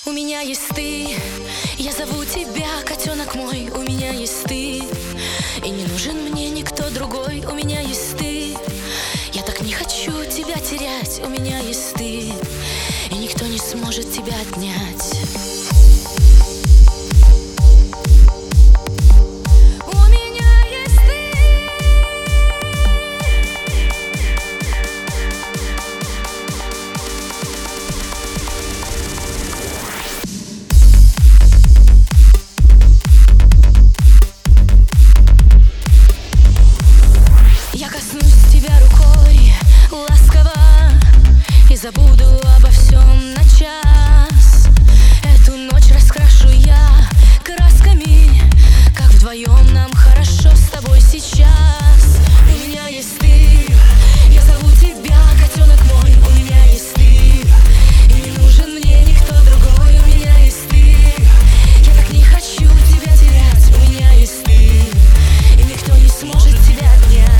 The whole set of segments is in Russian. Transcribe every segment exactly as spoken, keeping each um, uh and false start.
У меня есть ты, я зову тебя, котенок мой. У меня есть ты, и не нужен мне никто другой. У меня есть ты, я так не хочу тебя терять. У меня есть ты, и никто не сможет тебя отнять. Забуду обо всем на час. Эту ночь раскрашу я красками, как вдвоем нам хорошо с тобой сейчас. У меня есть ты, я зову тебя, котенок мой. У меня есть ты, и не нужен мне никто другой. У меня есть ты, я так не хочу тебя терять. У меня есть ты, и никто не сможет тебя отнять.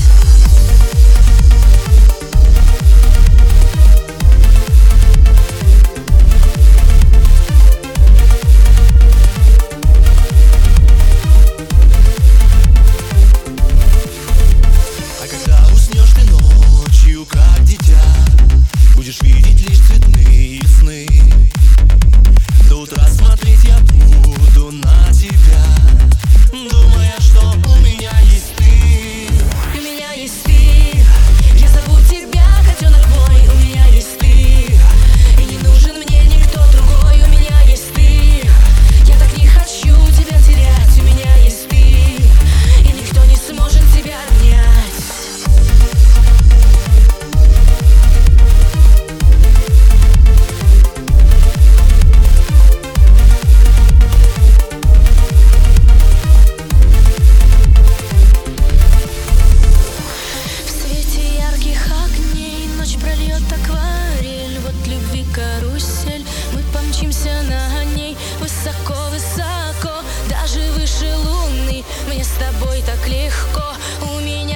Как дитя, будешь видеть лишь цветные сны. До утра смотреть я буду на тебя, думая, что у меня есть ты. У меня есть ты, я зову тебя, котенок мой. У меня есть ты, и не нужен мне никто другой. У меня есть ты, я так не хочу тебя терять. У меня есть ты, и никто не сможет тебя отнять. Карусель, мы помчимся на ней высоко-высоко, даже выше луны. Мне с тобой так легко. У меня